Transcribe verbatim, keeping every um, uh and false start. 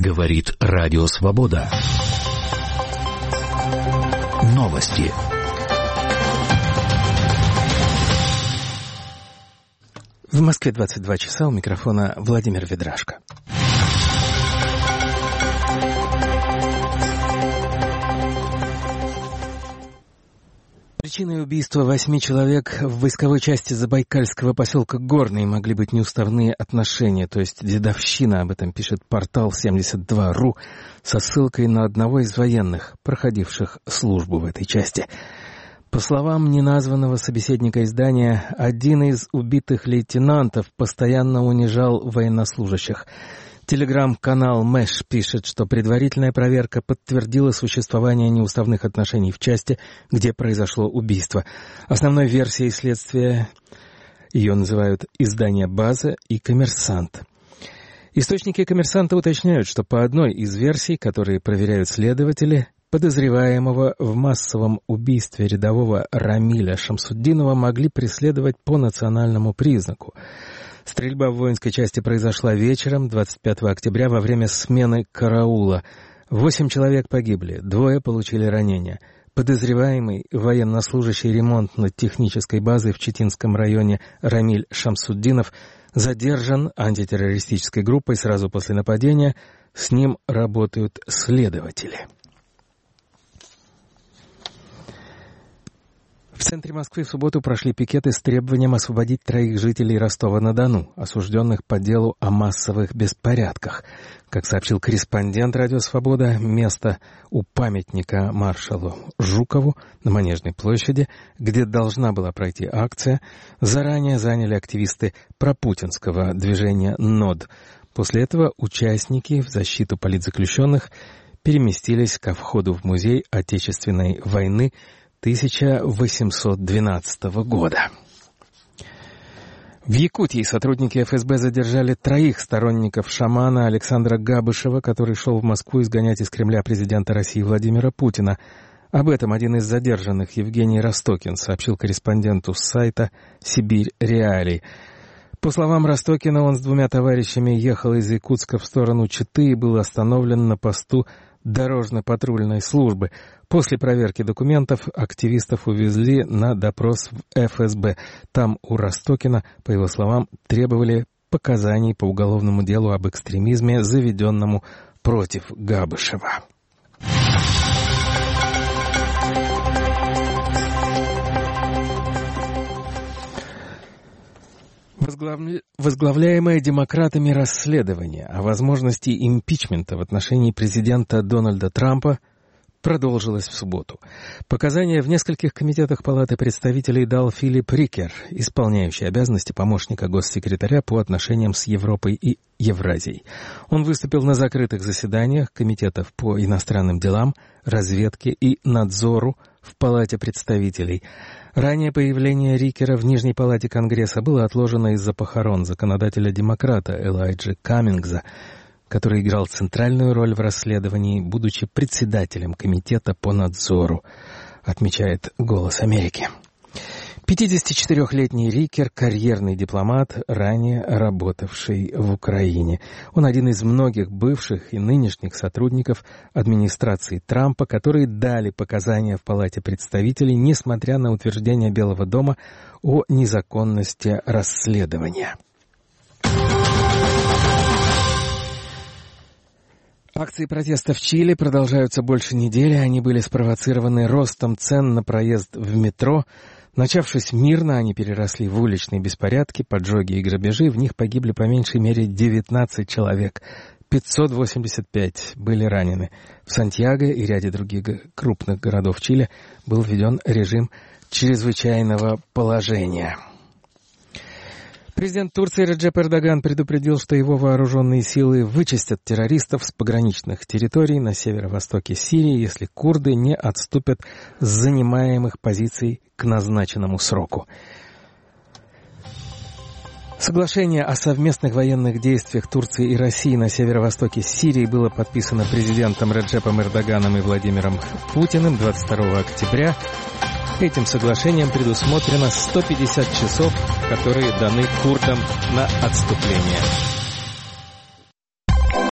Говорит Радио Свобода. Новости. В Москве двадцать два часа, у микрофона Владимир Ведрашко. Причиной убийства восьми человек в войсковой части забайкальского поселка Горный могли быть неуставные отношения, то есть дедовщина. Об этом пишет портал семьдесят два точка ру со ссылкой на одного из военных, проходивших службу в этой части. По словам неназванного собеседника издания, один из убитых лейтенантов постоянно унижал военнослужащих. Телеграм-канал Мэш пишет, что предварительная проверка подтвердила существование неуставных отношений в части, где произошло убийство. Основной версией следствия ее называют издание «База» и «Коммерсант». Источники «Коммерсанта» уточняют, что по одной из версий, которые проверяют следователи, подозреваемого в массовом убийстве рядового Рамиля Шамсуддинова могли преследовать по национальному признаку. Стрельба в воинской части произошла вечером двадцать пятого октября во время смены караула. Восемь человек погибли, двое получили ранения. Подозреваемый военнослужащий ремонтно-технической базы в Читинском районе Рамиль Шамсуддинов задержан антитеррористической группой сразу после нападения. С ним работают следователи. В центре Москвы в субботу прошли пикеты с требованием освободить троих жителей Ростова-на-Дону, осужденных по делу о массовых беспорядках. Как сообщил корреспондент «Радио Свобода», место у памятника маршалу Жукову на Манежной площади, где должна была пройти акция, заранее заняли активисты пропутинского движения НОД. После этого участники в защиту политзаключенных переместились ко входу в музей Отечественной войны тысяча восемьсот двенадцатого года. В Якутии сотрудники эф эс бэ задержали троих сторонников шамана Александра Габышева, который шел в Москву изгонять из Кремля президента России Владимира Путина. Об этом один из задержанных, Евгений Ростокин, сообщил корреспонденту с сайта «Сибирь Реалий». По словам Ростокина, он с двумя товарищами ехал из Якутска в сторону Читы и был остановлен на посту дорожно-патрульной службы. После проверки документов активистов увезли на допрос в эф эс бэ. Там у Ростокина, по его словам, требовали показаний по уголовному делу об экстремизме, заведенному против Габышева. Возглавляемое демократами расследование о возможности импичмента в отношении президента Дональда Трампа продолжилось в субботу. Показания в нескольких комитетах Палаты представителей дал Филипп Рикер, исполняющий обязанности помощника госсекретаря по отношениям с Европой и Евразией. Он выступил на закрытых заседаниях комитетов по иностранным делам, разведке и надзору в Палате представителей. Ранее появление Рикера в Нижней палате Конгресса было отложено из-за похорон законодателя-демократа Элайджи Каммингса, который играл центральную роль в расследовании, будучи председателем комитета по надзору, отмечает «Голос Америки». пятидесятичетырёхлетний Рикер — карьерный дипломат, ранее работавший в Украине. Он один из многих бывших и нынешних сотрудников администрации Трампа, которые дали показания в Палате представителей, несмотря на утверждение Белого дома о незаконности расследования. Акции протеста в Чили продолжаются больше недели. Они были спровоцированы ростом цен на проезд в метро. Начавшись мирно, они переросли в уличные беспорядки, поджоги и грабежи. В них погибли по меньшей мере девятнадцать человек. пятьсот восемьдесят пять были ранены. В Сантьяго и ряде других крупных городов Чили был введен режим чрезвычайного положения. Президент Турции Реджеп Эрдоган предупредил, что его вооруженные силы вычистят террористов с пограничных территорий на северо-востоке Сирии, если курды не отступят с занимаемых позиций к назначенному сроку. Соглашение о совместных военных действиях Турции и России на северо-востоке Сирии было подписано президентом Реджепом Эрдоганом и Владимиром Путиным двадцать второго октября. Этим соглашением предусмотрено сто пятьдесят часов, которые даны курдам на отступление.